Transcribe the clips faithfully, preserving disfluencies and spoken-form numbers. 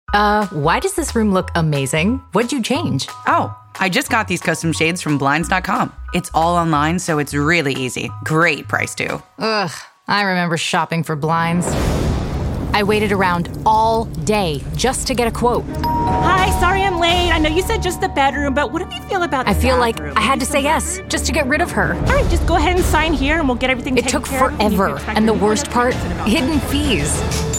Uh, why does this room look amazing? What'd you change? Oh, I just got these custom shades from Blinds dot com. It's all online, so it's really easy. Great price, too. Ugh, I remember shopping for blinds. I waited around all day just to get a quote. Hi, sorry I'm late. I know you said just the bedroom, but what do you feel about the I feel bathroom? like I had to say yes just to get rid of her. All right, just go ahead and sign here and we'll get everything It taken took care of. forever, and the worst part, hidden fees.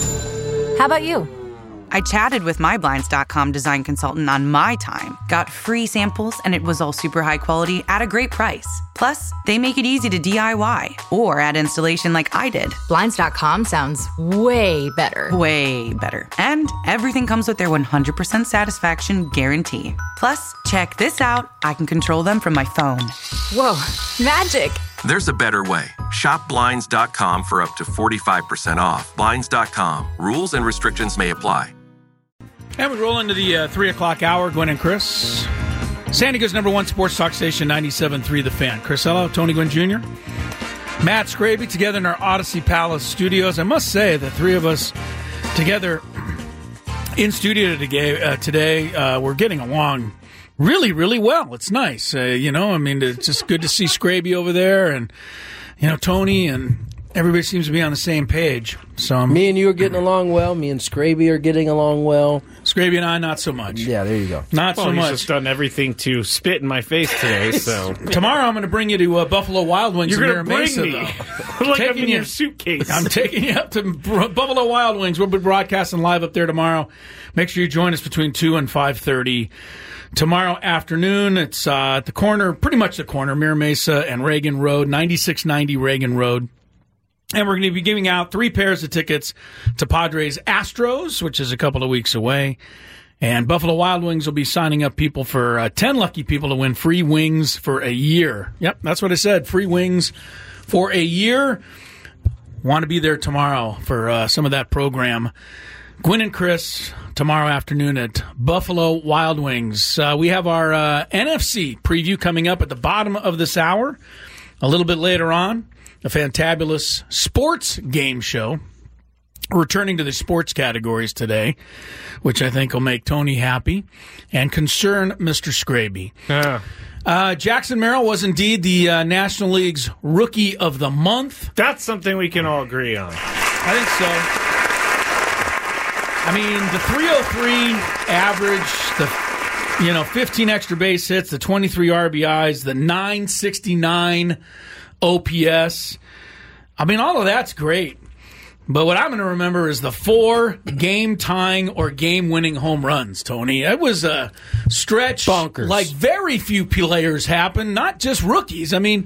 How about you? I chatted with my Blinds dot com design consultant on my time, got free samples, and it was all super high quality at a great price. Plus, they make it easy to D I Y or add installation like I did. Blinds dot com sounds way better. Way better. And everything comes with their one hundred percent satisfaction guarantee. Plus, check this out. I can control them from my phone. Whoa, magic. There's a better way. Shop Blinds dot com for up to forty-five percent off. Blinds dot com. Rules and restrictions may apply. And we roll into the uh, three o'clock hour. Gwen and Chris. San Diego's number one sports talk station, ninety-seven point three The Fan. Chris Ello, Tony Gwynn Junior Matt Scraby together in our Odyssey Palace studios. I must say, the three of us together in studio today, uh, today uh, we're getting along really, really well. It's nice. Uh, you know, I mean, it's just good to see Scraby over there and, you know, Tony and everybody seems to be on the same page. So um, me and you are getting along well. Me and Scraby are getting along well. Scraby and I, not so much. Yeah, there you go. Not well, so he's much. Just done everything to spit in my face today. So tomorrow I'm going to bring you to uh, Buffalo Wild Wings. You're in going to bring Mesa, me though. like taking I'm in you, your suitcase. I'm taking you up to Buffalo Wild Wings. We'll be broadcasting live up there tomorrow. Make sure you join us between two and five thirty. Tomorrow afternoon, it's uh, at the corner, pretty much the corner, Mira Mesa and Reagan Road, ninety-six ninety Reagan Road. And we're going to be giving out three pairs of tickets to Padres Astros, which is a couple of weeks away. And Buffalo Wild Wings will be signing up people for uh, ten lucky people to win free wings for a year. Yep, that's what I said, free wings for a year. Want to be there tomorrow for uh, some of that program. Gwen and Chris, tomorrow afternoon at Buffalo Wild Wings. Uh, we have our uh, N F C preview coming up at the bottom of this hour. A little bit later on, a fantabulous sports game show. Returning to the sports categories today, which I think will make Tony happy and concern Mister Scraby. Yeah. Uh, Jackson Merrill was indeed the uh, National League's Rookie of the Month. That's something we can all agree on. I think so. I mean, the three oh three average, the you know fifteen extra base hits, the twenty-three R B Is, the nine sixty-nine O P S. I mean, all of that's great. But what I'm going to remember is the four game-tying or game-winning home runs, Tony. It was a stretch Bonkers. Like very few players happen, not just rookies. I mean,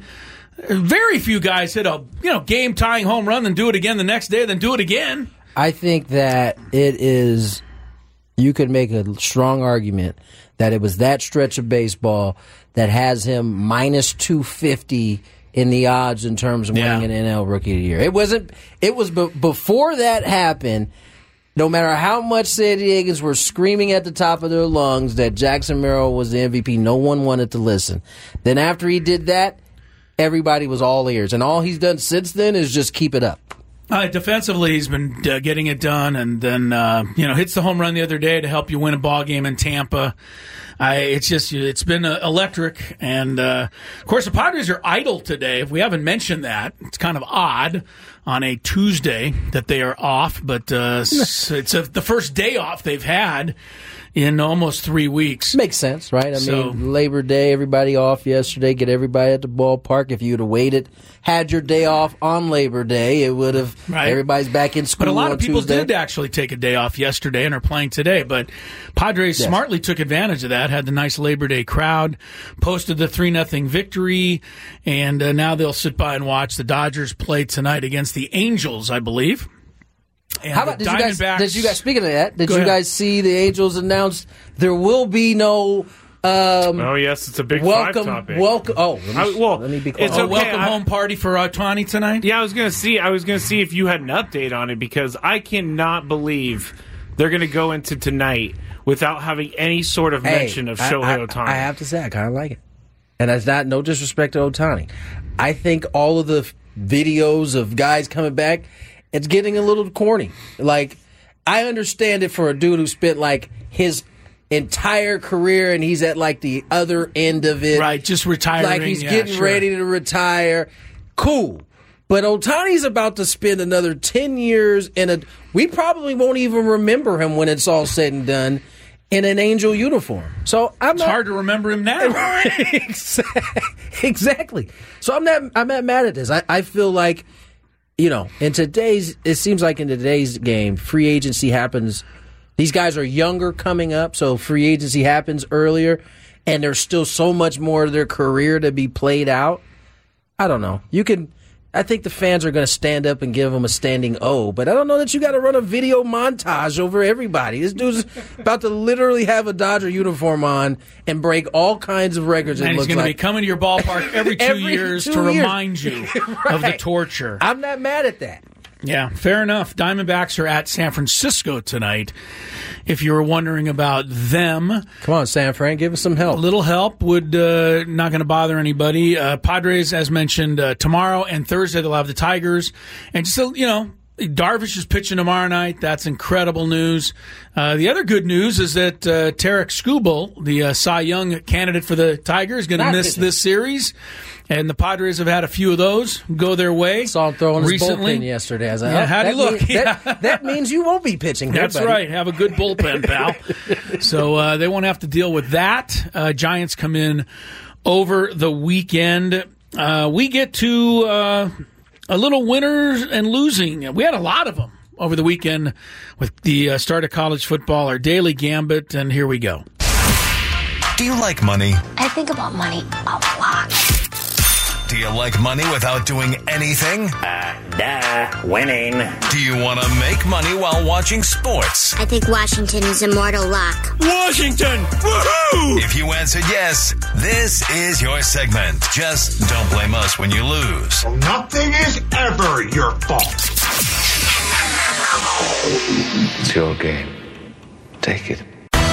very few guys hit a you know game-tying home run, then do it again the next day, then do it again. I think that it is, you could make a strong argument that it was that stretch of baseball that has him minus two fifty in the odds in terms of winning Yeah. an N L Rookie of the Year. It wasn't, it was b- before that happened, no matter how much San Diegans were screaming at the top of their lungs that Jackson Merrill was the M V P, no one wanted to listen. Then after he did that, everybody was all ears. And all he's done since then is just keep it up. Uh, defensively, he's been uh, getting it done, and then uh, you know hits the home run the other day to help you win a ball game in Tampa. I, it's just it's been uh, electric, and uh, of course the Padres are idle today. If we haven't mentioned that, it's kind of odd on a Tuesday that they are off, but uh, it's a, the first day off they've had in almost three weeks. Makes sense, right? I So- mean, Labor Day, everybody off yesterday, get everybody at the ballpark. If you would have waited, had your day off on Labor Day, it would have, Right. everybody's back in school But a lot on of people Tuesday. did actually take a day off yesterday and are playing today. But Padres Yes. smartly took advantage of that, had the nice Labor Day crowd, posted the three nothing victory, and uh, now they'll sit by and watch the Dodgers play tonight against the Angels, I believe. And How about, the did you, guys, Diamondbacks- did you guys, speaking of that, did Go you ahead. guys see the Angels announced there will be no um, Oh, yes, it's a big welcome, five topic. welcome, oh, let me, I- well, let me be quiet. it's a okay, welcome I- home party for Ohtani tonight? Yeah, I was gonna see. I was gonna see if you had an update on it because I cannot believe they're gonna go into tonight without having any sort of Hey, mention of I- Shohei I, Ohtani. I have to say, I kind of like it. And that's not, no disrespect to Ohtani. I think all of the f- videos of guys coming back, it's getting a little corny. Like, I understand it for a dude who spent like his entire career and he's at like the other end of it. Right, just retiring. Like he's yeah, getting sure. ready to retire. Cool. But Ohtani's about to spend another ten years in a. We probably won't even remember him when it's all said and done in an Angel uniform. So I'm It's not, hard to remember him now. Exactly. So I'm not. I'm not mad at this. I, I feel like, you know, in today's. It seems like in today's game, free agency happens. These guys are younger coming up, so free agency happens earlier, and there's still so much more of their career to be played out. I don't know. You can. I think the fans are going to stand up and give him a standing O, but I don't know that you got to run a video montage over everybody. This dude's about to literally have a Dodger uniform on and break all kinds of records. And it he's looks going to like. be coming to your ballpark every two Every years two to years. remind you of the Right. torture. I'm not mad at that. Yeah, fair enough. Diamondbacks are at San Francisco tonight. If you were wondering about them, Come on, San Fran, give us some a help. little help would uh, not going to bother anybody. Uh, Padres, as mentioned, uh, tomorrow and Thursday they'll have the Tigers, and just uh, you know, Darvish is pitching tomorrow night. That's incredible news. Uh, the other good news is that uh, Tarek Skubal, the uh, Cy Young candidate for the Tigers, is going to Not miss pitching. this series. And the Padres have had a few of those go their way. Saw him throwing his recently. bullpen yesterday. I was like, Yeah, oh, how'd he that look? mean- Yeah. that, that means you won't be pitching. here, That's buddy. right. Have a good bullpen, pal. So uh, they won't have to deal with that. Uh, Giants come in over the weekend. Uh, we get to uh, a little winners and losing. We had a lot of them over the weekend with the uh, start of college football, our daily gambit, and here we go. Do you like money? I think about money a lot. Do you like money without doing anything? Uh, duh, winning. Do you want to make money while watching sports? I think Washington is immortal luck. Washington! Woohoo! If you answered yes, this is your segment. Just don't blame us when you lose. Nothing is ever your fault. It's your game. Take it.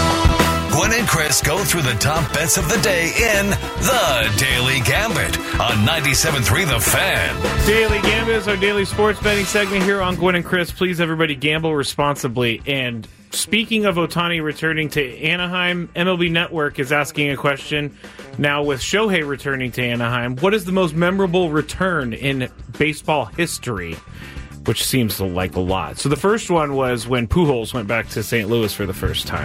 Gwen and Chris go through the top bets of the day in The Daily Gambit on ninety-seven point three The Fan. Daily Gambit is our daily sports betting segment here on Gwen and Chris. Please, everybody, gamble responsibly. And speaking of Ohtani returning to Anaheim, M L B Network is asking a question now with Shohei returning to Anaheim. What is the most memorable return in baseball history? Which seems like a lot. So the first one was when Pujols went back to Saint Louis for the first time.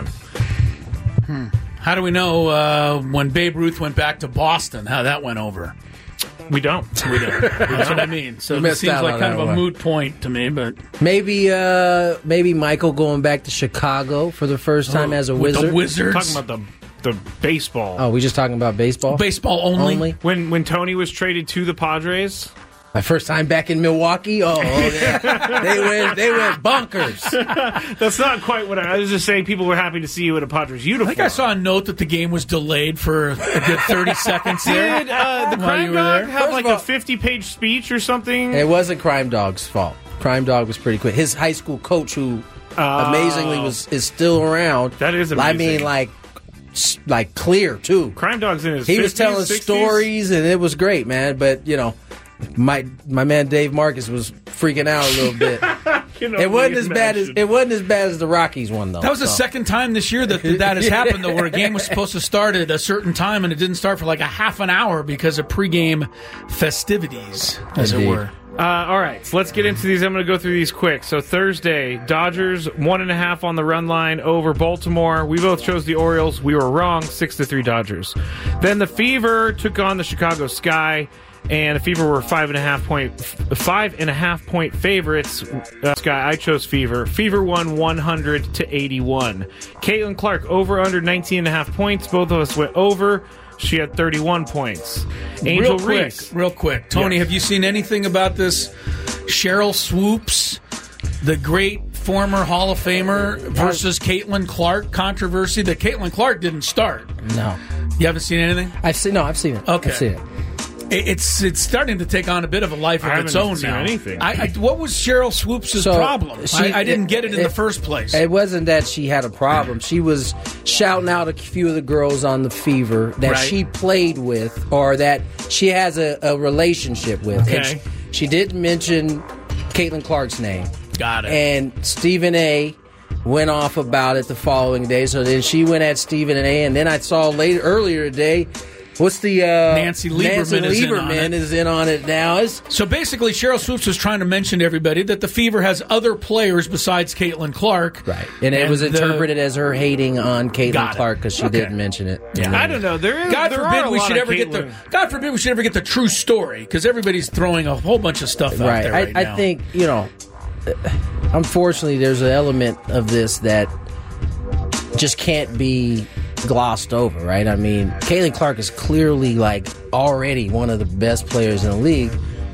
Hmm. How do we know uh, when Babe Ruth went back to Boston, how that went over? We don't. We don't. That's what I mean. So You it missed seems out like on kind that of a one. moot point to me, but Maybe, uh, maybe Michael going back to Chicago for the first time as a with Wizard. the Wizards. Talking about the the baseball. Oh, we just talking about baseball? Baseball only. Only? When when Tony was traded to the Padres. My first time back in Milwaukee. Oh, yeah. they went. They went bonkers. That's not quite what I, I was just saying. People were happy to see you in a Padres I uniform. think I saw a note that the game was delayed for a good thirty seconds there. Did uh, the while Crime you were Dog there. have First like of all- a fifty-page speech or something? It wasn't Crime Dog's fault. Crime Dog was pretty quick. His high school coach, who Oh. amazingly was is still around. That is I amazing. mean, like, s- like clear too. Crime Dog's in his He was fifties, telling sixties? stories, and it was great, man. But you know, my my man Dave Marcus was freaking out a little bit. Can It wasn't only as bad as imagine. it wasn't as bad as the Rockies one though. That was the so. second time this year that that has happened, though, where a game was supposed to start at a certain time and it didn't start for like a half an hour because of pregame festivities, as Indeed. it were. Uh, all right, so let's get into these. I'm going to go through these quick. So Thursday, Dodgers one and a half on the run line over Baltimore. We both chose the Orioles. We were wrong, six to three Dodgers. Then the Fever took on the Chicago Sky, and the Fever were five and a half point five and a half point favorites. Uh, Sky, I chose Fever. Fever won one hundred to eighty-one. Caitlin Clark over under nineteen and a half points. Both of us went over. She had thirty-one points. Angel real quick, Reese. real quick. Tony, Yeah. have you seen anything about this Cheryl Swoops, the great former Hall of Famer, versus Caitlin Clark controversy? That Caitlin Clark didn't start. No, You haven't seen anything? I've seen. No, I've seen it. Okay. I've seen it. It- It's it's starting to take on a bit of a life of I its haven't own seen now. anything. I, I, what was Cheryl Swoops' So, problem? she- I, I didn't get it in it- the first place. It wasn't that she had a problem. She was shouting out a few of the girls on the Fever that Right. she played with or that she has a, a relationship with. And Okay. she, she didn't mention Caitlin Clark's name. Got it. And Stephen A. went off about it the following day. So then she went at Stephen A. And then I saw later earlier today, what's the uh, Nancy Lieberman, Nancy is, in Lieberman on is in on it now. It's, so basically, Cheryl Swoops was trying to mention to everybody that the Fever has other players besides Caitlin Clark. Right. And it and was the, interpreted as her hating on Caitlin Clark because she okay. didn't mention it. Yeah. I don't know. There is, God there forbid are a we lot should of ever Caitlin. get the God forbid we should ever get the true story because everybody's throwing a whole bunch of stuff out right. there right I, now. I think, you know, unfortunately, there's an element of this that just can't be glossed over, right? I mean, Caitlin Clark is clearly like already one of the best players in the league,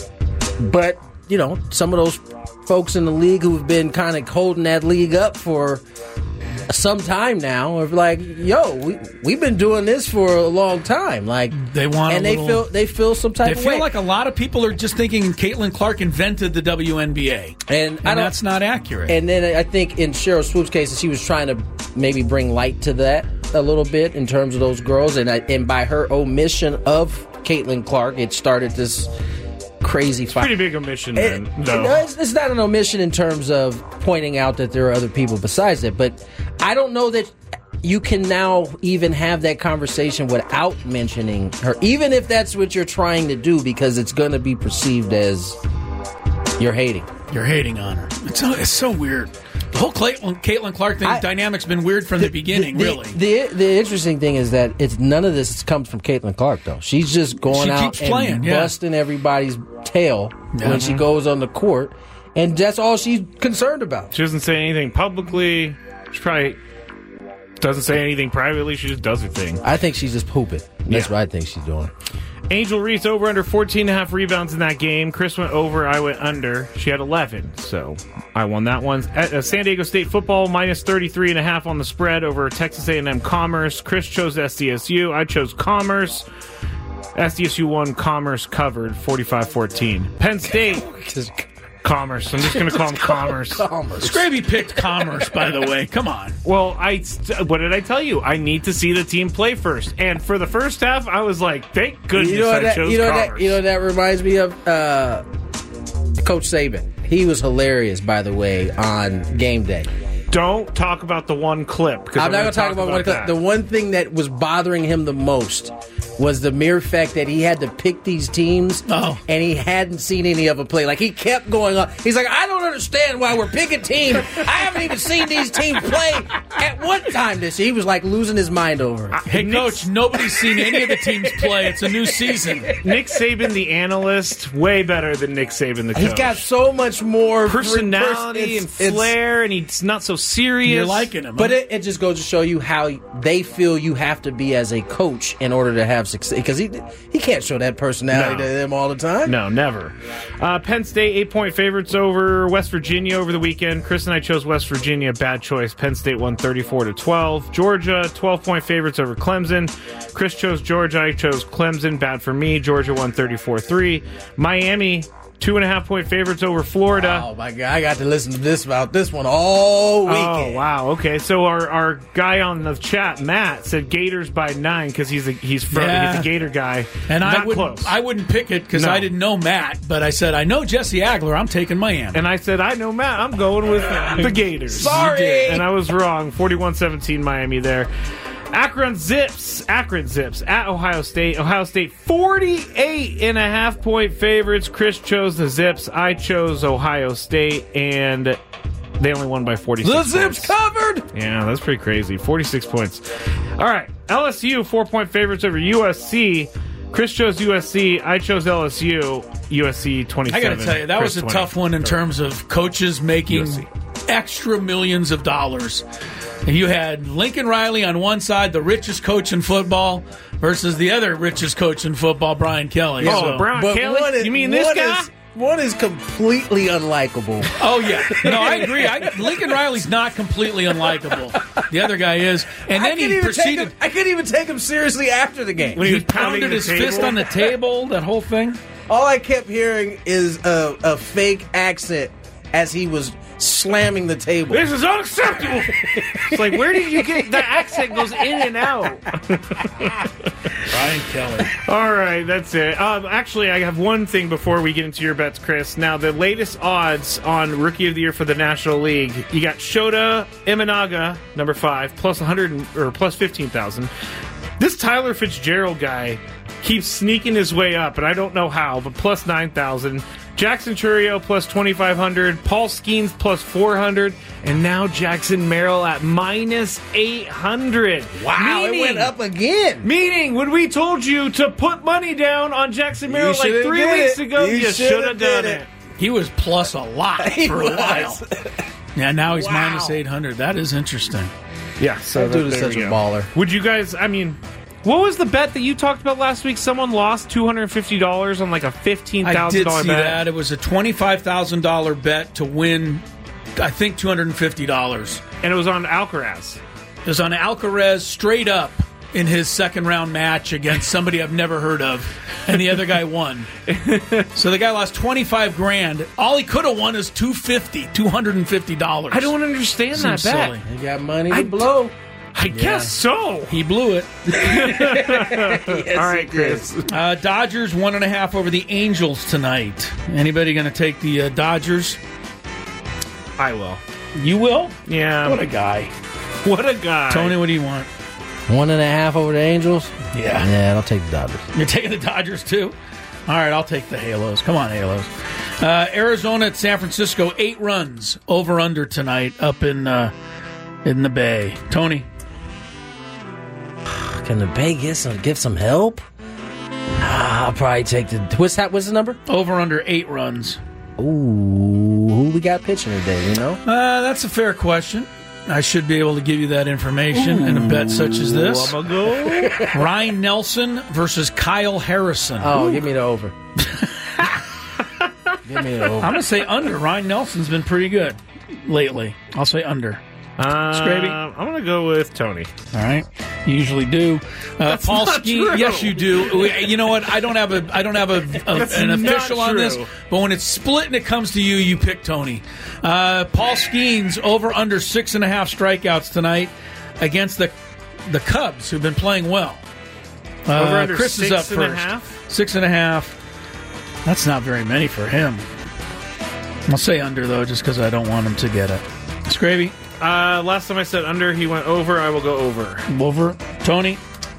but you know, some of those folks in the league who've been kind of holding that league up for some time now are like, "Yo, we we've been doing this for a long time." Like they want, and a they little, feel they feel some type They of feel way. like a lot of people are just thinking Caitlin Clark invented the W N B A, and, and I don't, that's not accurate. And then I think in Cheryl Swoop's case, she was trying to maybe bring light to that a little bit in terms of those girls, and I, and by her omission of Caitlin Clark, it started this crazy fight. Pretty big omission, It, then. No. no, it's, it's not an omission in terms of pointing out that there are other people besides it, but I don't know that you can now even have that conversation without mentioning her, even if that's what you're trying to do, because it's going to be perceived as you're hating. You're hating on her. It's so, it's so weird. The whole Caitlin, Caitlin Clark thing, I, dynamic's been weird from the, the beginning, the, really. The, the the interesting thing is that it's none of this comes from Caitlin Clark, though. She's just going she out keeps playing, and yeah. busting everybody's tail Yeah. when she goes on the court, and that's all she's concerned about. She doesn't say anything publicly. She probably doesn't say anything privately. She just does her thing. I think she's just pooping. That's Yeah. what I think she's doing. Angel Reese over under fourteen and a half rebounds in that game. Chris went over, I went under. She had eleven, so I won that one. At, uh, San Diego State football minus thirty-three and a half on the spread over Texas A and M Commerce. Chris chose S D S U. I chose Commerce. S D S U won, Commerce covered forty-five fourteen. Penn State Commerce. I'm just going to call them Commerce. Commerce. Scraby picked Commerce, by the way. Come on. Well, I st- what did I tell you? I need to see the team play first. And for the first half, I was like, thank goodness You know I that, chose you know Commerce. that, you know that reminds me of uh, Coach Saban. He was hilarious, by the way, on game day. Don't talk about the one clip. I'm, I'm not going to talk about, about one clip. that. The one thing that was bothering him the most was the mere fact that he had to pick these teams, oh. and he hadn't seen any of them play. Like, he kept going on. He's like, I don't understand why we're picking teams. I haven't even seen these teams play at one time this year. He was, like, losing his mind over it. Hey, Coach, nobody's seen any of the teams play. It's a new season. Nick Saban, the analyst, way better than Nick Saban, the coach. He's got so much more personality pers- and flair, and he's not so serious. You're liking him. But huh? it, it just goes to show you how they feel you have to be as a coach in order to have success. Because he he can't show that personality No. to them all the time. No, never. Uh, Penn State, eight-point favorites over West Virginia over the weekend. Chris and I chose West Virginia. Bad choice. Penn State won thirty-four to twelve. Georgia, twelve-point favorites over Clemson. Chris chose Georgia. I chose Clemson. Bad for me. Georgia won thirty-four three. Miami, two and a half point favorites over Florida. Oh my God, I got to listen to this about this one all weekend. Oh wow, okay. So our, our guy on the chat, Matt, said Gators by nine because he's a he's from Yeah. he's a Gator guy. And Not I wouldn't, close. I wouldn't pick it because No. I didn't know Matt, but I said, I know Jesse Agler. I'm taking Miami. And I said, I know Matt. I'm going with the Gators. Sorry. You did. And I was wrong. forty-one seventeen Miami there. Akron Zips. Akron Zips at Ohio State. Ohio State forty-eight and a half point favorites. Chris chose the Zips. I chose Ohio State. And they only won by forty-six The points. Zips covered. Yeah, that's pretty crazy. forty-six points. All right. L S U, four point favorites over U S C. Chris chose U S C. I chose L S U. U S C twenty-seven. I got to tell you, that Chris was a twenty. tough one in terms of coaches making U S C. extra millions of dollars. And you had Lincoln Riley on one side, the richest coach in football, versus the other richest coach in football, Brian Kelly. Oh, So- Brian But Kelly? one is, You mean this one guy? Is, one is completely unlikable. Oh, yeah. No, I agree. I, Lincoln Riley's not completely unlikable. The other guy is. And I then couldn't he even take proceeded. him, I couldn't even take him seriously after the game. When He was pounding pounded the his table. fist on the table, that whole thing. All I kept hearing is a, a fake accent as he was slamming the table. This is unacceptable. It's like, where did you get the accent goes in and out? Brian Kelly. All right, that's it. Um, actually, I have one thing before we get into your bets, Chris. Now, the latest odds on Rookie of the Year for the National League. You got Shota Imanaga, number five, plus one hundred or plus fifteen thousand. This Tyler Fitzgerald guy keeps sneaking his way up, and I don't know how, but plus nine thousand. Jackson Chourio plus twenty-five hundred. Paul Skeens plus four hundred. And now Jackson Merrill at minus eight hundred. Wow, meaning, it went up again. Meaning, when we told you to put money down on Jackson Merrill like three weeks it. ago, you, you should have done it. it. He was plus a lot He for was. a while. Yeah, now he's Wow. minus eight hundred. That is interesting. Yeah, so That dude is there such we a go. baller. Would you guys, I mean... What was the bet that you talked about last week? Someone lost two hundred fifty dollars on like a fifteen I thousand did dollars see bet. that. It was a twenty-five thousand dollars bet to win, I think, two hundred fifty dollars. And it was on Alcaraz. It was on Alcaraz straight up in his second round match against somebody I've never heard of, and the other guy won. So the guy lost twenty-five grand. All he could have won is two hundred fifty dollars. two hundred fifty dollars. I don't understand Seems that bet. silly. You got money to I- blow. I guess so. He blew it. Yes, All right, he did. Chris. Uh, Dodgers one and a half over the Angels tonight. Anybody going to take the uh, Dodgers? I will. You will? Yeah. What a guy. What a guy. Tony, what do you want? One and a half over the Angels? Yeah. Yeah, I'll take the Dodgers. You're taking the Dodgers, too? All right, I'll take the Halos. Come on, Halos. Uh, Arizona at San Francisco, eight runs over under tonight up in uh, in the Bay. Tony? Can the Bay get some, give some help? Ah, I'll probably take the... What's that? What's the number? Over under eight runs. Ooh, who we got pitching today, you know? Uh, that's a fair question. I should be able to give you that information in a bet such as this. I'm gonna go. Ryan Nelson versus Kyle Harrison. Oh, give me the over. Give me the over. I'm going to say under. Ryan Nelson's been pretty good lately. I'll say under. Uh, Scraby? I'm going to go with Tony. All right, you usually do. Uh, Paul not Skeens, true. yes, you do. We- You know what? I don't have a, I don't have a, a That's an not official on this, true. but when it's split and it comes to you, you pick Tony. Uh, Paul Skeens over under six and a half strikeouts tonight against the the Cubs, who've been playing well. Uh, Over under Chris six is up and a first. half? Six and a half. That's not very many for him. I'll say under though, just because I don't want him to get it. Scravy, Uh, last time I said under, he went over. I will go over. over. Tony.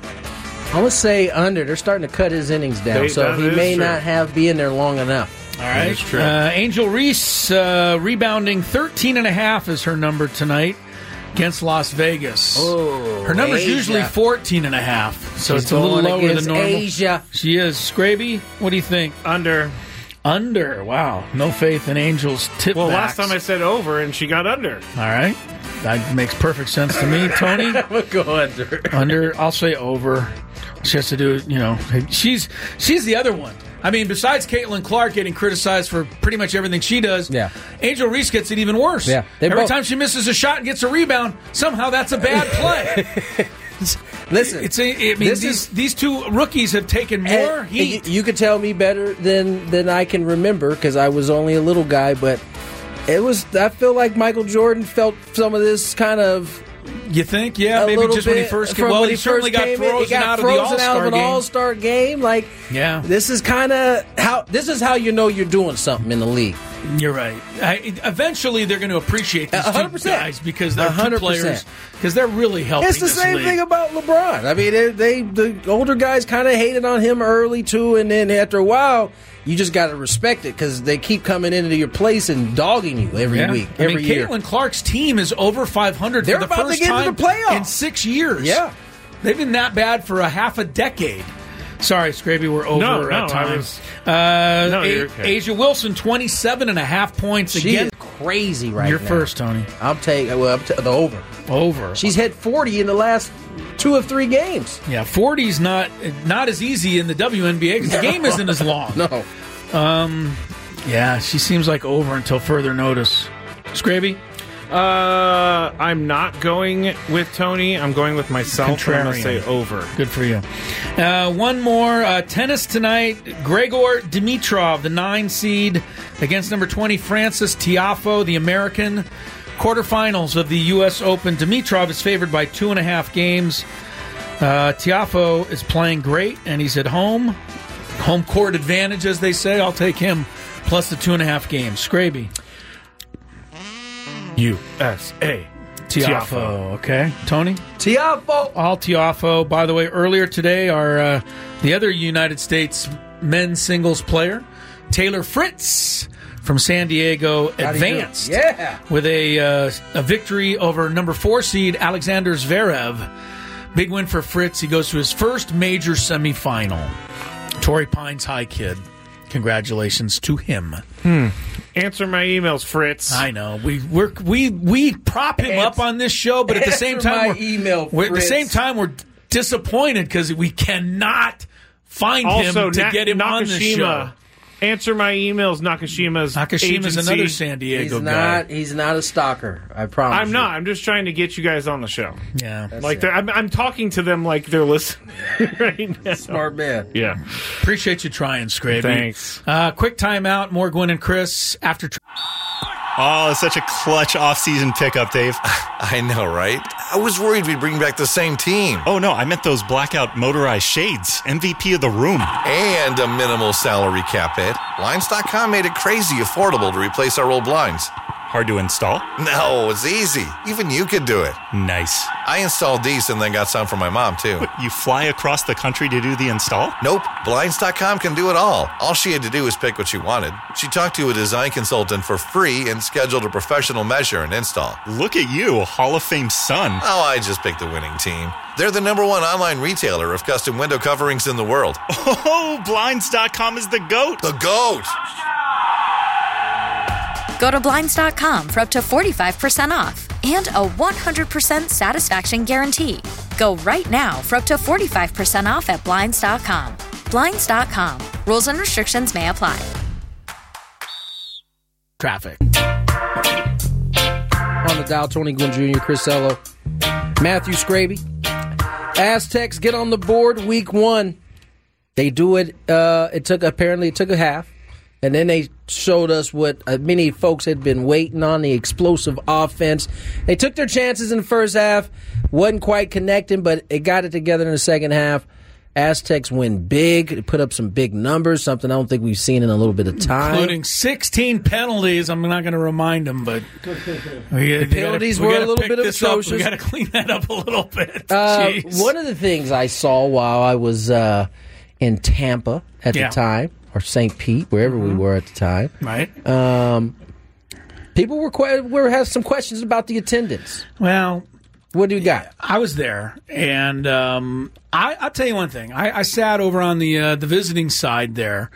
I would say under. They're starting to cut his innings down, They- so that he is may true. not have be in there long enough. All right. is true. Uh, Angel Reese uh, rebounding thirteen and a half is her number tonight against Las Vegas. Oh, her number's Asia. usually fourteen and a half, so She's it's a little going lower than against normal. Asia. She is. Scraby, what do you think? Under. Under. Wow. No faith in Angels tip Well, backs. last time I said over, and she got under. All right. That makes perfect sense to me. Tony? We'll go under. Under. I'll say over. She has to do it, you know. She's she's the other one. I mean, besides Caitlin Clark getting criticized for pretty much everything she does, Yeah. Angel Reese gets it even worse. Yeah, they Every both- time she misses a shot and gets a rebound, somehow that's a bad play. Listen, It's a, I mean, this these, is- these two rookies have taken more and heat. You, you could tell me better than than I can remember because I was only a little guy, but it was. I feel like Michael Jordan felt some of this kind of. You think? Yeah, a maybe little just when he bit first from came. Well, when he, certainly first got came in. frozen, He got out, frozen of the out of All-Star an game. All-Star game. Like, Yeah. this is kind of how. This is how you know you're doing something in the league. You're right. I, eventually, they're going to appreciate these A hundred two percent. guys because they're A two hundred players. percent. Because they're really helping. It's the this same league. thing about LeBron. I mean, they, they the older guys kind of hated on him early too, and then after a while, you just got to respect it because they keep coming into your place and dogging you every Yeah. week, I every mean, year. Caitlin Clark's team is over five hundred They're for the about to first get into time the playoffs. in six years. Yeah. They've been that bad for a half a decade. Sorry, Scraby, we're over No, uh, no, I time. was- uh, No, A- you're okay. Asia Wilson, twenty-seven and a half points She again. is crazy right You're now. first, Tony. I'll take well I'm t- the over. Over. She's hit forty in the last two of three games. Yeah, forty's not not as easy in the W N B A because the game isn't as long. No. Um, yeah, she seems like over until further notice. Scraby? Uh, I'm not going with Tony. I'm going with myself. I'm going to say over. Good for you. Uh, one more. Uh, tennis tonight. Gregor Dimitrov, the nine seed, against number twenty, Francis Tiafoe, the American. Quarterfinals of the U S Open. Dimitrov is favored by two and a half games. Uh, Tiafoe is playing great, and he's at home. Home court advantage, as they say. I'll take him plus the two and a half games. Scraby. U S A. Tiafoe. Okay. Tony? Tiafoe. All Tiafoe. By the way, earlier today, our uh, the other United States men's singles player, Taylor Fritz from San Diego, advanced yeah. with a uh, a victory over number four seed Alexander Zverev. Big win for Fritz. He goes to his first major semifinal. Torrey Pines High kid. Congratulations to him. Hmm. Answer my emails, Fritz. I know we we're, we we prop him Answer, up on this show, but at the same time, my we're, email, we're, at the Fritz. same time, we're disappointed because we cannot find also, him to Na- get him Nakashima, on the show. Answer my emails, Nakashima's Nakashima's agency. another San Diego He's guy. not. He's not a stalker. I promise. I'm you. not. I'm just trying to get you guys on the show. Yeah, That's like it. they're, I'm, I'm talking to them like they're listening right now. Smart man. Yeah. Appreciate you trying, Scraby. Thanks. Uh, quick timeout. More Gwen and Chris after. Tr- Oh, it's such a clutch off-season pickup, Dave. I know, right? I was worried we'd bring back the same team. Oh, no, I meant those blackout motorized shades. M V P of the room. And a minimal salary cap hit. Blinds dot com made it crazy affordable to replace our old blinds. Hard to install? No, it's easy. Even you could do it. Nice. I installed these and then got some for my mom, too. What, you fly across the country to do the install? Nope. Blinds dot com can do it all. All she had to do was pick what she wanted. She talked to a design consultant for free and scheduled a professional measure and install. Look at you, Hall of Fame son. Oh, I just picked the winning team. They're the number one online retailer of custom window coverings in the world. Oh, Blinds dot com is the GOAT. The GOAT! Go to Blinds dot com for up to forty-five percent off and a one hundred percent satisfaction guarantee. Go right now for up to forty-five percent off at Blinds dot com. Blinds dot com. Rules and restrictions may apply. Traffic. On the dial, Tony Gwynn Junior, Chris Ello, Matthew Scraby. Aztecs get on the board week one. They do it. Uh, it took apparently it took a half. And then they showed us what uh, many folks had been waiting on, the explosive offense. They took their chances in the first half, wasn't quite connecting, but it got it together in the second half. Aztecs win big. They put up some big numbers, something I don't think we've seen in a little bit of time. Including sixteen penalties. I'm not going to remind them, but we, the penalties gotta, we were a little bit atrocious. We got to clean that up a little bit. Uh, one of the things I saw while I was uh, in Tampa at Yeah. the time, or Saint Pete, wherever Mm-hmm. we were at the time, right? Um, people were que- were had some questions about the attendance. Well, what do you got? I was there, and um, I, I'll tell you one thing. I, I sat over on the uh, the visiting side there,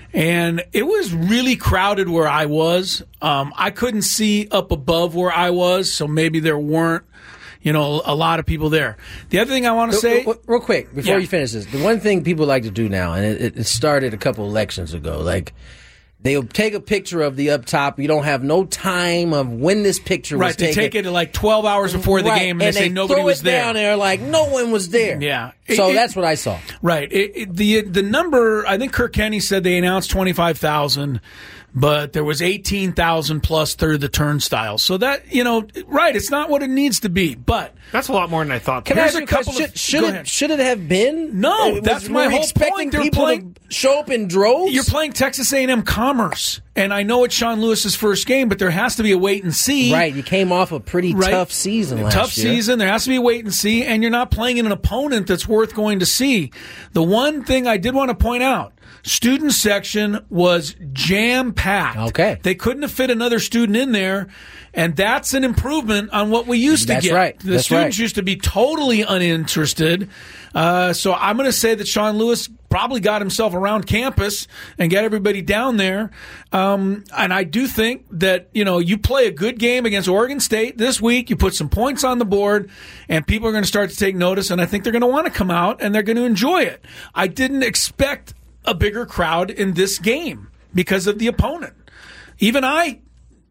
and it was really crowded where I was. Um, I couldn't see up above where I was, so maybe there weren't, you know, a lot of people there. The other thing I want to say, real, real quick before Yeah. you finish this, the one thing people like to do now, and it, it started a couple elections ago, like. They'll take a picture of the up top. You don't have no time of when this picture was right? They taken. take it at like twelve hours before the Right, game, and, they say nobody throw was it there. down there like no one was there. Yeah. So It- it- that's what I saw. Right. It, it, the the number, I think Kirk Kenny said they announced twenty-five thousand, but there was eighteen thousand plus through the turnstile. So that, you know, right, it's not what it needs to be, but that's a lot more than I thought. Can I Here's ask a you a couple question? of- Should go it ahead. should it have been? No, Was- that's my were we whole expecting point. They're people playing- to show up in droves. You're playing Texas A and M Commerce, and I know it's Sean Lewis's first game, but there has to be a wait and see. Right, you came off a pretty Right. tough season last Tough year. season. There has to be a wait and see, and you're not playing in an opponent that's worth going to see. The one thing I did want to point out, student section was jam-packed. Okay. They couldn't have fit another student in there, and that's an improvement on what we used to That's get. right. The That's students right. used to be totally uninterested. Uh, so I'm going to say that Sean Lewis probably got himself around campus and got everybody down there. Um, and I do think that, you know, you play a good game against Oregon State this week, you put some points on the board, and people are going to start to take notice, and I think they're going to want to come out and they're going to enjoy it. I didn't expect a bigger crowd in this game because of the opponent. Even I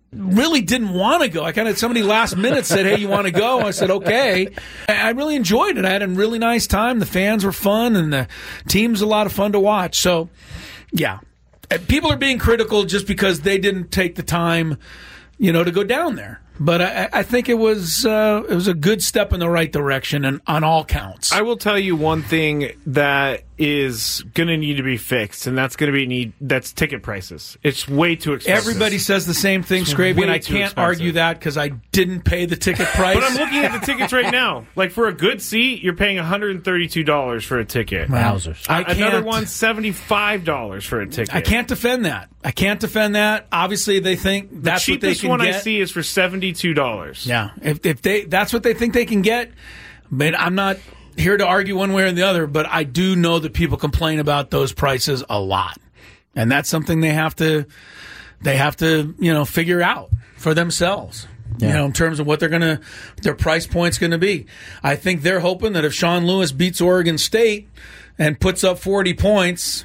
really didn't want to go. I kind of somebody last minute said, "Hey, you want to go?" I said, "Okay." I really enjoyed it. I had a really nice time. The fans were fun, and the team's a lot of fun to watch. So, yeah, people are being critical just because they didn't take the time, you know, to go down there. But I, I think it was uh, it was a good step in the right direction, and on all counts. I will tell you one thing that is going to need to be fixed, and that's going to be need that's ticket prices. It's way too expensive. Everybody says the same thing, Scraby, and I can't expensive. argue that because I didn't pay the ticket price. But I'm looking at the tickets right now. Like for a good seat, you're paying one hundred thirty-two dollars for a ticket. Wowzers. I Another can't- one, seventy-five dollars for a ticket. I can't defend that. I can't defend that. Obviously, they think that's the what they cheapest can one get. I see is for seventy-two dollars. Yeah, if if they that's what they think they can get, but I'm not here to argue one way or the other. But I do know that people complain about those prices a lot, and that's something they have to they have to you know figure out for themselves. Yeah. You know, in terms of what they're gonna their price point's gonna be. I think they're hoping that if Sean Lewis beats Oregon State and puts up forty points.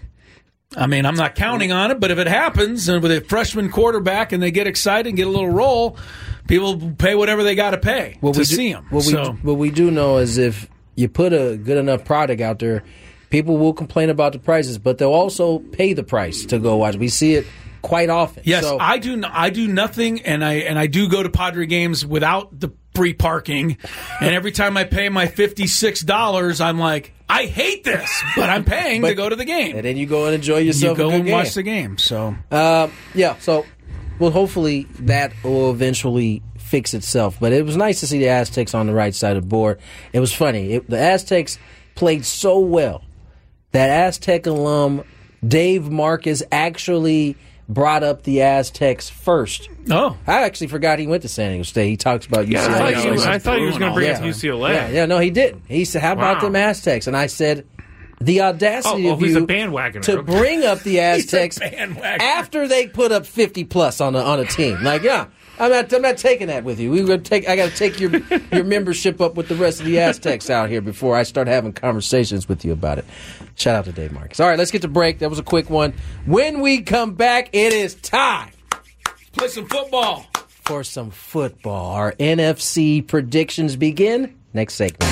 I mean, I'm not counting on it, but if it happens, and with a freshman quarterback and they get excited and get a little roll, people pay whatever they got to pay What to we do, see him. What, so, we, what we do know is if you put a good enough product out there, people will complain about the prices, but they'll also pay the price to go watch. We see it quite often. yes, So, I do. I do nothing, and I and I do go to Padre games without the free parking. And every time I pay my fifty-six dollars, I'm like, I hate this, but I'm paying But- to go to the game. and then you go and enjoy yourself. You go a good and game. watch the game. So Uh, yeah, so well, hopefully that will eventually fix itself. But it was nice to see the Aztecs on the right side of the board. It was funny. It, the Aztecs played so well that Aztec alum Dave Marcus actually brought up the Aztecs first. Oh, I actually forgot he went to San Diego State. He talks about U C L A. Yeah, I thought, he was, Yeah. I thought he was going to bring Yeah. up U C L A. Yeah, yeah, no, he didn't. He said, "How about Wow. them Aztecs?" And I said, "The audacity Oh, oh, of he's you a bandwagoner. to Okay. bring up the Aztecs bandwagoner. after they put up fifty plus on a on a team." Like, yeah, I'm not I'm not taking that with you. We gonna take. I got to take your your membership up with the rest of the Aztecs out here before I start having conversations with you about it. Shout out to Dave Marcus. All right, let's get to break. That was a quick one. When we come back, it is time play some football. for some football. Our N F C predictions begin next segment.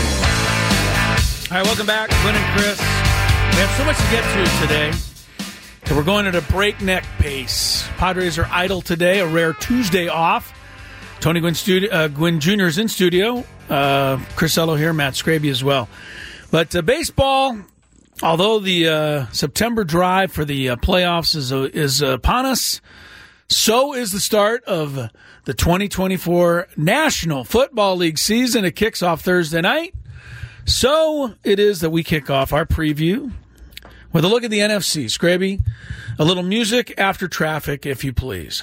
All right, welcome back, Glenn and Chris. We have so much to get to today. So we're going at a breakneck pace. Padres are idle today, a rare Tuesday off. Tony Gwynn, studio, uh, Gwynn Junior is in studio. Uh, Chris Ello here, Matt Scraby as well. But uh, baseball, although the uh, September drive for the uh, playoffs is, uh, is uh, upon us, so is the start of the twenty twenty-four National Football League season. It kicks off Thursday night. So it is that we kick off our preview with a look at the N F C. Scraby, a little music after traffic, if you please.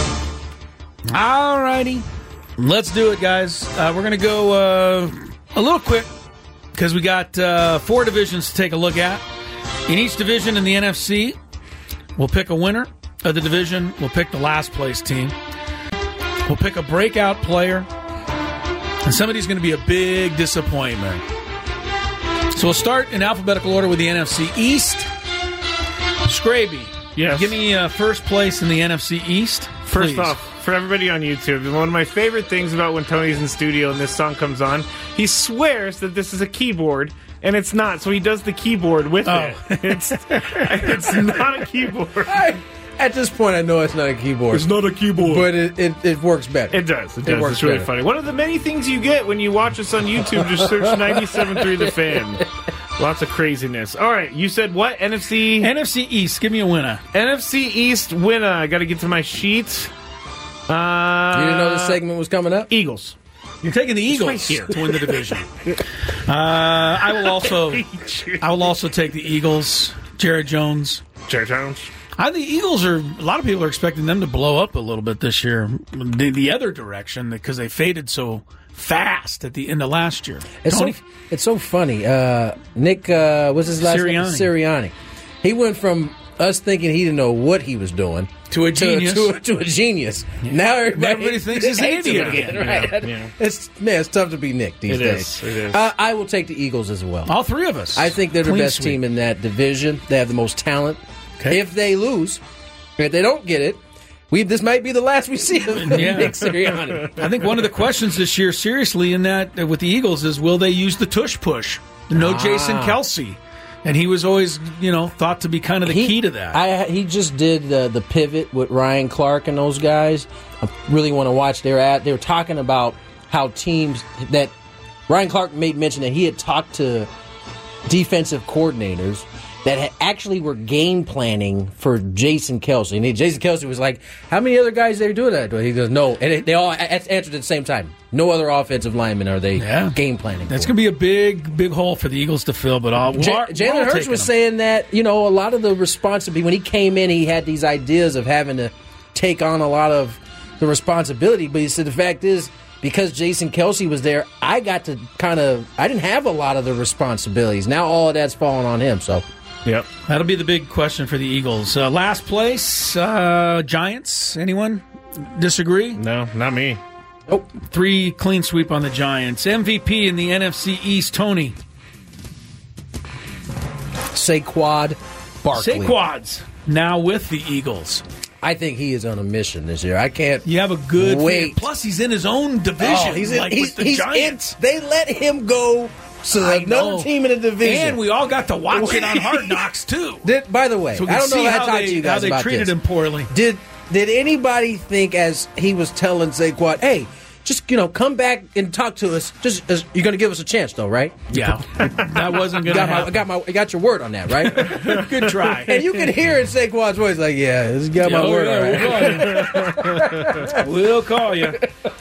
All righty. Let's do it, guys. Uh, we're going to go uh, a little quick because we got uh, four divisions to take a look at. In each division in the N F C, we'll pick a winner of the division. We'll pick the last place team. We'll pick a breakout player. And somebody's going to be a big disappointment. So we'll start in alphabetical order with the N F C East. Scraby, Yes. give me uh, first place in the N F C East. First please. off, for everybody on YouTube, one of my favorite things about when Tony's in studio and this song comes on, he swears that this is a keyboard, and it's not. So he does the keyboard with Oh. it. It's it's not a keyboard. I, at this point, I know it's not a keyboard. It's not a keyboard. But it, it, it works better. It does. It It does. works It's really better. funny. One of the many things you get when you watch us on YouTube, just search ninety-seven point three The Fan. Lots of craziness. All right, you said what? N F C? N F C East, give me a winner. N F C East winner. I got to get to my sheet. Uh, You didn't know this segment was coming up? Eagles. You're taking the It's Eagles right here. to win the division. uh, I will also, I will also take the Eagles. Jared Jones. Jared Jones. I think the Eagles are. A lot of people are expecting them to blow up a little bit this year, the, the other direction, because they faded so fast at the end of last year. It's Tony? so it's so funny. Uh, Nick, uh, what's his last name? Sirianni. Sirianni. He went from us thinking he didn't know what he was doing To a genius. to, to, a genius. Now everybody, Everybody thinks he's an hates him idiot again, again. right? Yeah, yeah. It's man, it's tough to be Nick these It days. is, it is. Uh, I will take the Eagles as well. All three of us. I think they're the Clean best sweep. team in that division. They have the most talent. Okay. If they lose, if they don't get it, We this might be the last we see of Yeah. Nick Sirianni. I think one of the questions this year, seriously, in that uh, with the Eagles, is will they use the tush push? No Ah. Jason Kelsey, and he was always, you know, thought to be kind of the He- key to that. I, he just did the, the pivot with Ryan Clark and those guys. I really want to watch. They were at. They were talking about how teams that Ryan Clark made mention that he had talked to defensive coordinators that had actually were game planning for Jason Kelsey. And he, Jason Kelsey was like, "How many other guys are they doing that?" He goes, "No," and it, they all a- answered at the same time. No other offensive linemen are they Yeah. game planning. That's for. going to be a big, big hole for the Eagles to fill. But I'll, J- we're- we're all Jalen Hurts taking was them. saying that, you know, a lot of the responsibility, when he came in, he had these ideas of having to take on a lot of the responsibility. But he said the fact is, because Jason Kelsey was there, I got to kind of, I didn't have a lot of the responsibilities. Now all of that's falling on him. So, Yep. That'll be the big question for the Eagles. Uh, last place, uh, Giants. Anyone disagree? No, not me. Oh, Three clean sweep on the Giants. M V P in the N F C East, Tony. Saquon Barkley. Saquad's now with the Eagles. I think he is on a mission this year. I can't. You have a good wait. Plus, he's in his own division. Oh, he's in, like he's, with the he's Giants. in. They let him go. So I another know. team in the division. And we all got to watch it on Hard Knocks, too. Did, by the way, So we I can don't know see if I how talked they, to you guys how they about treated this. him poorly. Did Did anybody think as he was telling Saquon, "Hey, just you know, come back and talk to us. Just as, you're going to give us a chance, though, right?" Yeah, that wasn't going to got my, I happen. got my, I got your word on that, right? Good try. And you can hear in Saquon's voice, like, "Yeah, this got my Yeah, word yeah, on that." We'll call you.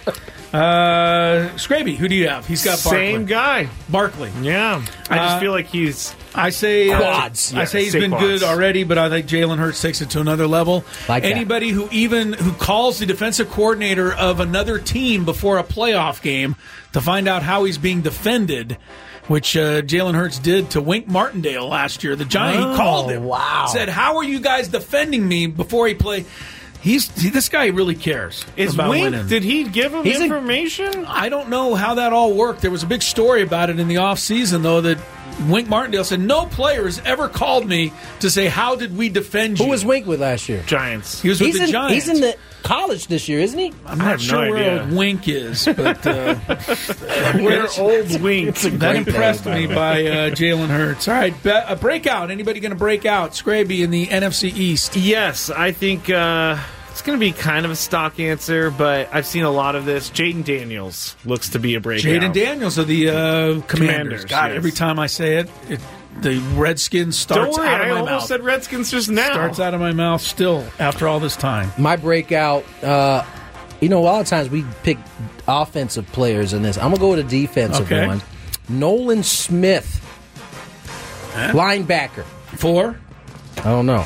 Uh, Scraby, who do you have? He's got Barkley. Same guy. Barkley. Yeah. I just Uh, feel like he's. I say uh, Quads. I Yeah, say he's say been quads. good already, but I think Jalen Hurts takes it to another level. Like that. Anybody who even who calls the defensive coordinator of another team before a playoff game to find out how he's being defended, which uh, Jalen Hurts did to Wink Martindale last year. The Giant, Oh, he called him. wow. Said, "How are you guys defending me before he played?" He's he, this guy really cares Is about Wink, winning. did he give him He's a- information? I don't know how that all worked. There was a big story about it in the offseason, though, that Wink Martindale said, "No player has ever called me to say, how did we defend you?" Who was Wink with last year? Giants. He was with He's the in, Giants. he's in the college this year, isn't he? I'm I not have sure no where idea. old Wink is, but uh, Where old Wink. that impressed me by uh, Jalen Hurts. All right, be- a breakout. Anybody going to break out? Scraby in the N F C East. Yes, I think uh, it's going to be kind of a stock answer, but I've seen a lot of this. Jaden Daniels looks to be a breakout. Jaden Daniels of the uh, Commanders. Commanders, God, yes. every time I say it, it the Redskins starts Don't worry, out of I my almost mouth. said Redskins just now. Starts out of my mouth still after all this time. My breakout, uh, you know, a lot of times we pick offensive players in this. I'm going to go with a defensive Okay. one. Nolan Smith, linebacker. Four? I don't know.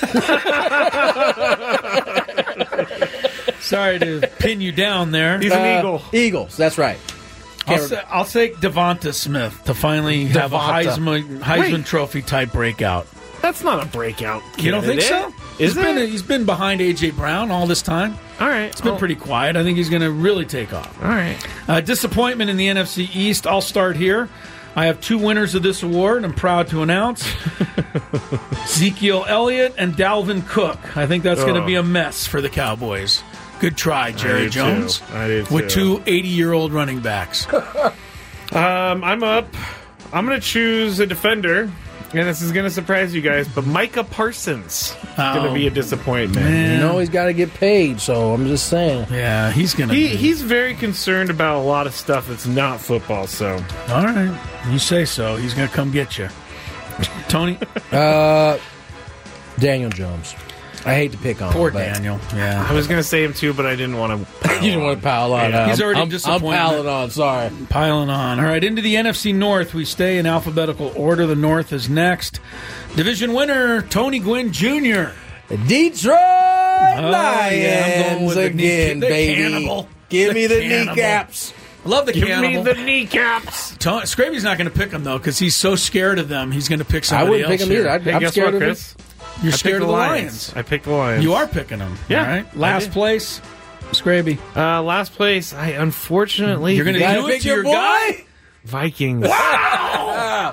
Sorry to pin you down there. He's an Uh, Eagle. Eagles, that's right. I'll, Can't- say, I'll take Devonta Smith to finally have a Devonta. Heisman, Heisman Wait. Trophy type breakout. That's not a breakout. You don't think candidate. so? Is he's been it? he's been behind A J Brown all this time. All right. It's been Oh, pretty quiet. I think he's going to really take off. All right. Uh, disappointment in the N F C East. I'll start here. I have two winners of this award. I'm proud to announce Ezekiel Elliott and Dalvin Cook. I think that's going to Oh. be a mess for the Cowboys. Good try, Jerry do Jones. too. I do with too. two eighty-year-old running backs. Um, I'm up. I'm going to choose a defender, and this is going to surprise you guys, but Micah Parsons is going Oh. to be a disappointment. Man. You know he's got to get paid, so I'm just saying. Yeah, he's going to He, be. he's very concerned about a lot of stuff that's not football, so. All right. You say so. He's going to come get you. Tony? Uh, Daniel Jones. I hate to pick on Poor him, but Daniel. Yeah. I was going to say him too, but I didn't want to. You didn't want to pile on. Yeah. uh, He's already I'm, I'm disappointed. piling on, sorry. Piling on. All right, into the N F C North. We stay in alphabetical order. The North is next. Division winner, Tony Gwynn Junior Detroit Oh, Lions yeah, I'm going with the again, knee- the baby. cannibal. Give me The the cannibal. kneecaps. I love the Give cannibal. me the kneecaps. Tony, Scraby's not going to pick him, though, because he's so scared of them. He's going to pick I somebody wouldn't else pick him here. either. I'd, Hey, I'm guess scared what, of him. Chris? You're I scared picked of the Lions. Lions. I picked the Lions. You are picking them. Yeah, All right. I Last did. place, Scraby. Uh, last place, I unfortunately. You're going to gotta do it pick to your your boy? guy? Vikings. Wow!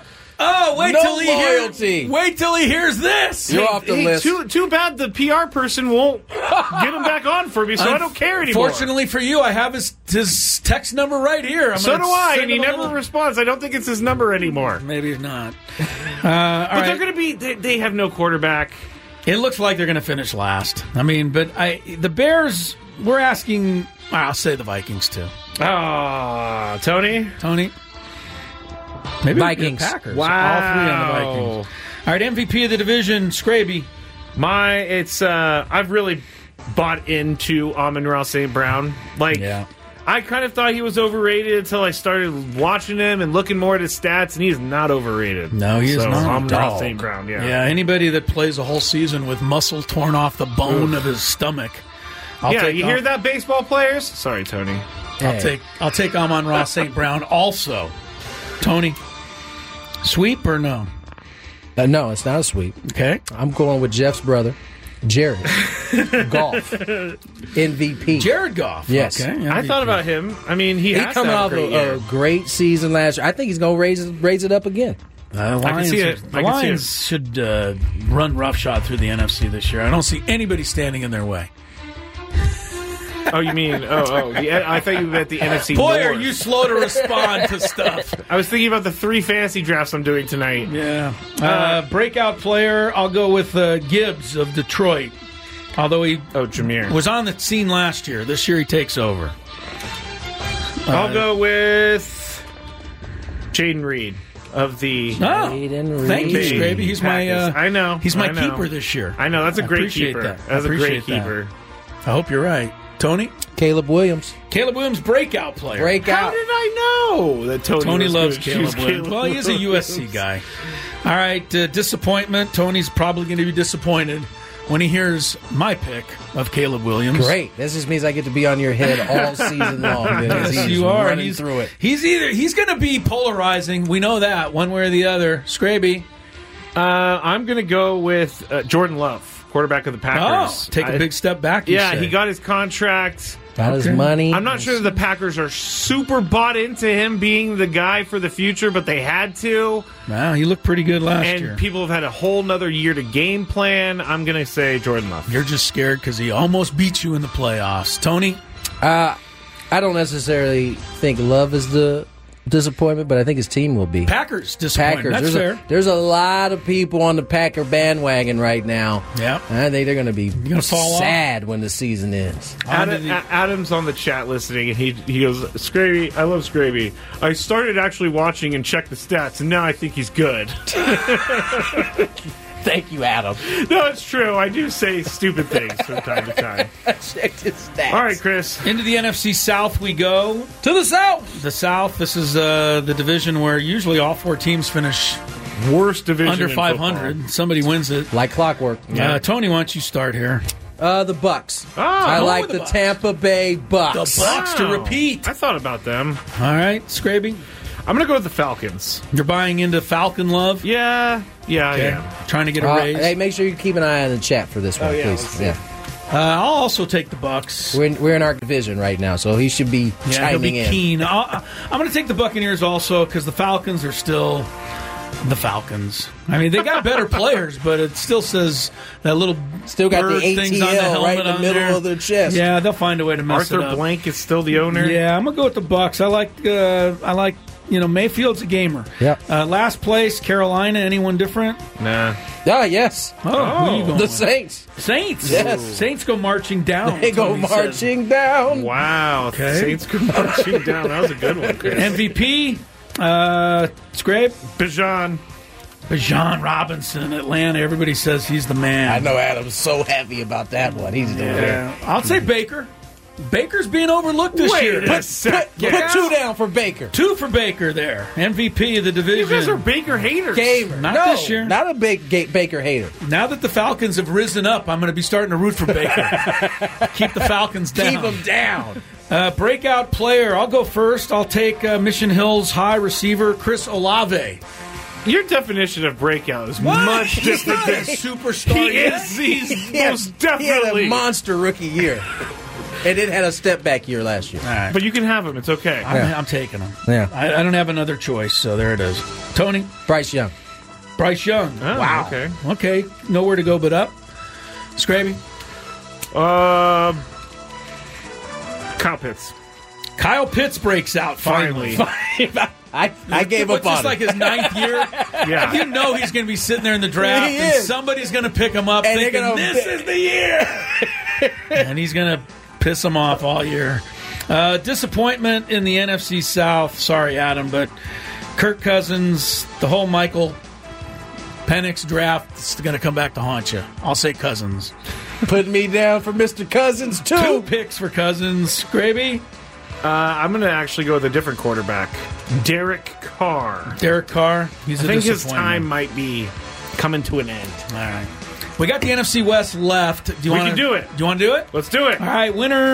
Oh, wait no till he loyalty. Hears, wait till he hears this. You're off the Hey, list. Too, too bad the P R person won't get him back on for me, so I don't care anymore. Fortunately for you, I have his, his text number right here. I'm so gonna do I, send and he him a never little- responds. I don't think it's his number anymore. Maybe it's not. Uh, but all they're right. going to be. They, they have no quarterback. It looks like they're going to finish last. I mean, but I the Bears. We're asking. I'll say the Vikings too. Ah, Tony, Tony. Maybe Vikings. the Packers. Wow. All three on the Vikings. All right, M V P of the division, Scraby. My, it's. Uh, I've really bought into Amon-Ra Saint Brown. Like, Yeah. I kind of thought he was overrated until I started watching him and looking more at his stats, and he's not overrated. No, he is so, not. Amon-Ra Dog. Saint Brown, yeah. Yeah, anybody that plays a whole season with muscle torn off the bone Oof. of his stomach. I'll yeah, take you Am- hear that, baseball players? Sorry, Tony. I'll Hey. take I'll take Amon-Ra Saint Brown also. Tony, sweep or no? Uh, no, it's not a sweep. Okay. I'm going with Jeff's brother, Jared Goff, M V P. Jared Goff. Yes. Okay. I thought about him. I mean, he He has to coming have off a great a, year. a great season last year. I think he's going to raise it- raise it up again. Uh, the I can Lions, see it. the I can see Lions it. should uh, run roughshod through the N F C this year. I don't see anybody standing in their way. Oh, you mean? Oh, oh. The, I thought you meant the N F C Boy, North. are you slow to respond to stuff. I was thinking about the three fantasy drafts I'm doing tonight. Yeah. Uh, breakout player, I'll go with uh, Gibbs of Detroit. Although he Oh, Jameer. was on the scene last year. This year he takes over. I'll go with Jaden Reed of the. Oh, Jaden thank you, Reed. Scraby. He's my uh, Packers. I know. He's my I know. keeper this year. I know. That's a I great appreciate keeper. that. That's a great Appreciate that. keeper. I hope you're right. Tony? Caleb Williams. Caleb Williams, breakout player. How Breakout. did I know that Tony, Tony was loves gonna Caleb choose Williams. Caleb Well, he is a U S C Williams? guy. All right, uh, disappointment. Tony's probably going to be disappointed when he hears my pick of Caleb Williams. Great. This just means I get to be on your head all season long. Yes, He's you are. running He's, through it. He's either he's going to be polarizing. We know that one way or the other. Scraby. Uh, I'm going to go with uh, Jordan Love, quarterback of the Packers. Oh, take a I- big step back. You Yeah, say. he got his contract. Got Okay. his money. I'm not sure the Packers are super bought into him being the guy for the future, but they had to. Wow, he looked pretty good last and year. people have had a whole nother year to game plan. I'm going to say Jordan Love. You're just scared because he almost beat you in the playoffs. Tony? Uh, I don't necessarily think Love is the disappointment, but I think his team will be. Packers disappointed. Packers. That's There's fair. a, there's a lot of people on the Packer bandwagon right now. Yeah. I think they're going to be gonna fall off? sad when the season ends. Adam, A- Adam's on the chat listening, and he he goes, Scraby, I love Scraby. I started actually watching and checked the stats, and now I think he's good. Thank you, Adam. No, it's true. I do say stupid things from time to time. Checked his stats. All right, Chris. Into the N F C South we go. To the South. The South, this is uh, the division where usually all four teams finish Worst division under in five hundred. football. Somebody wins it. Like clockwork. Uh, Tony, why don't you start here? Uh, the Bucks. Oh, I oh, like the the, Bucks. Tampa Bay Bucks. The Bucks to Wow. repeat. I thought about them. All right, Scraby, I'm going to go with the Falcons. you're buying into Falcon love? Yeah, yeah, Okay. yeah. Trying to get a Uh, raise. hey, make sure you keep an eye on the chat for this one, Oh, yeah, let's please. see. Yeah. Uh, I'll also take the Bucks. We're in, we're in our division right now, so he should be Yeah, he'll chiming be in. keen. I'll, I'm going to take the Buccaneers also because the Falcons are still the Falcons. I mean, they got better players, but it still says that little Still got the bird things on the A T L right helmet in the on middle there. of their chest. Yeah, they'll find a way to mess Arthur it up. Blank is still the owner. Yeah, I'm gonna go with the Bucks. I like. Uh, I like. You know, Mayfield's a gamer. Yep. Uh, last place, Carolina. Anyone different? Nah. Ah, yes. Oh, who are you going The with? Saints. Saints. Yes. Saints go marching down. They go Tony says. marching down. Wow. Okay. Saints go marching down. That was a good one, Chris. M V P. Uh, Scrape. Bijan. Bijan Robinson, Atlanta. Everybody says he's the man. I know Adam's so happy about that one. He's doing Yeah. I'll say Baker. Baker's being overlooked this Wait year. a Put, second. put, put two down for Baker. Two for Baker there. M V P of the division. You guys are Baker haters. Gamer. Not no, this year. Not a big Ga- Baker hater. Now that the Falcons have risen up, I'm going to be starting to root for Baker. Keep the Falcons down. Keep him down. Uh, breakout player. I'll go first. I'll take uh, Mission Hills high receiver Chris Olave. Your definition of breakout is What? much He's different not a than superstar He yet. is. He's He had, most he had definitely. a monster rookie year. And it had a step back year last year. All right. But you can have him. It's okay. I'm, Yeah. I'm taking him. Yeah. I, I don't have another choice, so there it is. Tony? Bryce Young. Bryce Young. Oh, wow. okay. Okay. Nowhere to go but up. Scraby? Uh, Kyle Pitts. Kyle Pitts breaks out finally. Finally. I, I gave up What's on this, it. like his ninth year? Yeah. You know he's going to be sitting there in the draft, He and is. somebody's going to pick him up And they're thinking, gonna this bi- is the year. And he's going to piss him off all year. Uh, disappointment in the N F C South. Sorry, Adam, but Kirk Cousins, the whole Michael Penix draft is going to come back to haunt you. I'll say Cousins. Putting me down for Mister Cousins, too. Two picks for Cousins. Gravy? Uh, I'm going to actually go with a different quarterback, Derek Carr. Derek Carr. He's I a think his disappointment. time might be coming to an end. All right. We got the N F C West left. Do you We wanna, can do it. Do you want to do it? Let's do it. All right,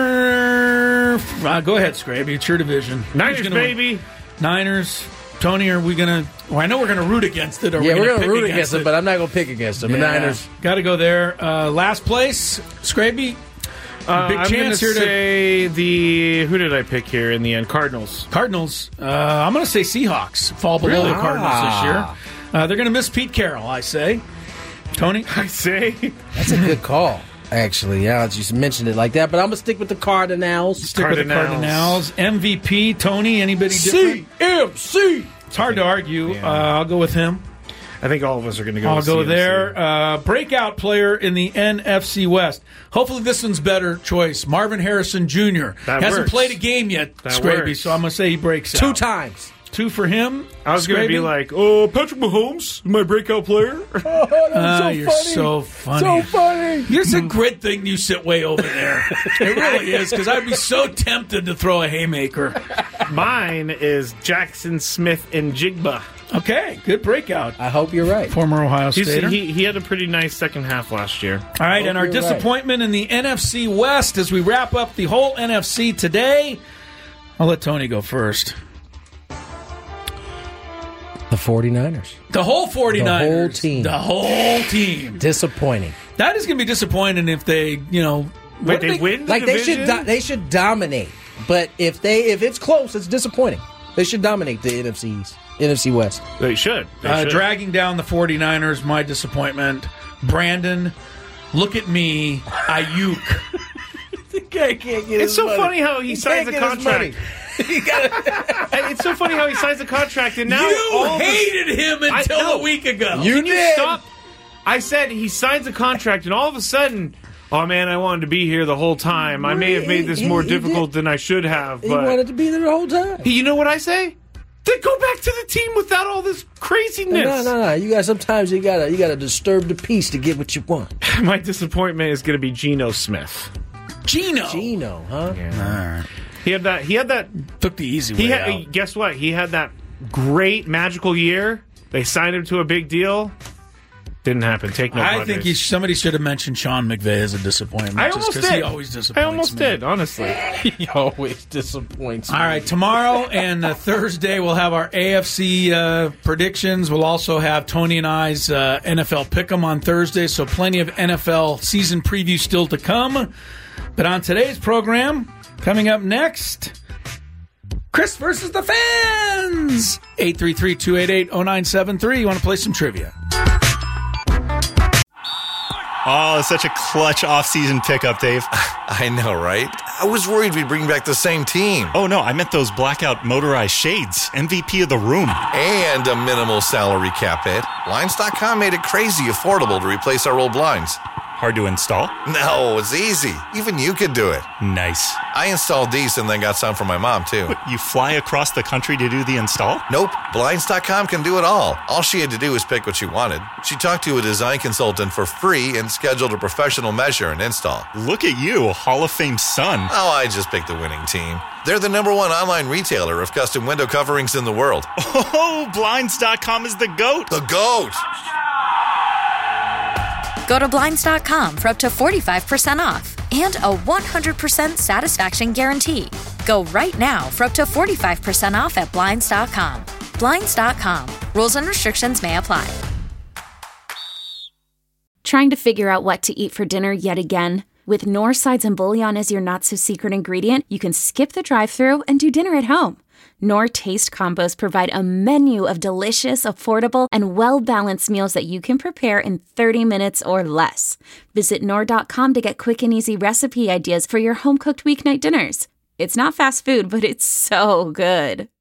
winner. Uh, go ahead, Scraby. It's your division. Niners, Who's gonna win? baby. Niners. Tony, are we going to... Well, I know we're going to root against it. Are Yeah, we we're going going to to root against it, but I'm not going to pick against them. The Niners. Got to go there. Uh, last place, Scraby. Uh, Big I'm chance gonna here to... say the... Who did I pick here in the end? Cardinals. Cardinals. Uh, I'm going to say Seahawks fall below Really? the Cardinals Ah. this year. Uh, they're going to miss Pete Carroll, I say. Tony? I say... That's a good call, actually. Yeah, you mentioned it like that, but I'm going to stick with the Cardinals. Stick with the Cardinals. Cardinals. M V P, Tony, anybody different? C M C. It's hard to argue. Yeah. Uh, I'll go with him. I think all of us are going to go I'll with go C M C. there. Uh, breakout player in the N F C West. Hopefully this one's better choice. Marvin Harrison Junior That Hasn't works. played a game yet, That Scraby, works. so I'm going to say he breaks Two out. times. Two for him. I was going to be Scraby? like, oh, Patrick Mahomes, my breakout player. Uh, so you're funny. so funny. So funny. It's a great thing you sit way over there. It really is, because I'd be so tempted to throw a haymaker. Mine is Jackson Smith and Jigba. Okay, good breakout. I hope you're right. Former Ohio He's, Stater. he, he had a pretty nice second half last year. All right, Hope and our you're right. disappointment in the N F C West as we wrap up the whole N F C today. I'll let Tony go first. The 49ers. The whole 49ers. The whole team. The whole team. Disappointing. That is going to be disappointing if they, you know... Wait, what they, did win the Like they division? should, do- they should dominate. But if they, if it's close, it's disappointing. They should dominate the N F C East, N F C West. They should. They Uh, should. dragging down the 49ers, my disappointment. Brandon, look at me, Ayuk. The guy can't get It's so funny how he, signs a can't get his contract. money. And it's so funny how he signs a contract, and now you all of a- hated him I until know. a week ago. You Can you did. stop? I said he signs a contract, and all of a sudden, oh man, I wanted to be here the whole time. I may have made this He- more he difficult did. than I should have. He But wanted to be there the whole time. you know what I say? Then go back to the team without all this craziness. No, no, no. You got sometimes you gotta you gotta disturb the peace to get what you want. My disappointment is going to be Geno Smith. Gino. Gino, huh? Yeah. He had that. He had that. Took the easy way He had. out. Guess what? He had that great magical year. They signed him to a big deal. Didn't happen. Take no. I Mondays. think he, somebody should have mentioned Sean McVay as a disappointment. I just almost 'cause did. He always disappoints I almost me. did. Honestly. He always disappoints me. All right, tomorrow and uh, Thursday we'll have our A F C uh, predictions. We'll also have Tony and I's uh, N F L Pick'em on Thursday, so plenty of N F L season preview still to come. But on today's program, coming up next, Chris versus the fans. eight three three, two eight eight, zero nine seven three. You want to play some trivia? Oh, it's such a clutch off-season pickup, Dave. I know, right? I was worried we'd bring back the same team. Oh, no, I meant those blackout motorized shades. M V P of the room. And a minimal salary cap hit. Blinds dot com made it crazy affordable to replace our old blinds. Hard to install? No, it's easy. Even you could do it. Nice. I installed these and then got some for my mom, too. You fly across the country to do the install? Nope. Blinds dot com can do it all. All she had to do was pick what she wanted. She talked to a design consultant for free and scheduled a professional measure and install. Look at you, Hall of Fame son. Oh, I just picked the winning team. They're the number one online retailer of custom window coverings in the world. Oh, Blinds dot com is the GOAT. The GOAT! Go to Blinds dot com for up to forty-five percent off and a one hundred percent satisfaction guarantee. Go right now for up to forty-five percent off at Blinds dot com. Blinds dot com. Rules and restrictions may apply. Trying to figure out what to eat for dinner yet again? With Knorr sides and bouillon as your not-so-secret ingredient, you can skip the drive-thru and do dinner at home. Knorr Taste Combos provide a menu of delicious, affordable, and well-balanced meals that you can prepare in thirty minutes or less. Visit Knorr dot com to get quick and easy recipe ideas for your home-cooked weeknight dinners. It's not fast food, but it's so good.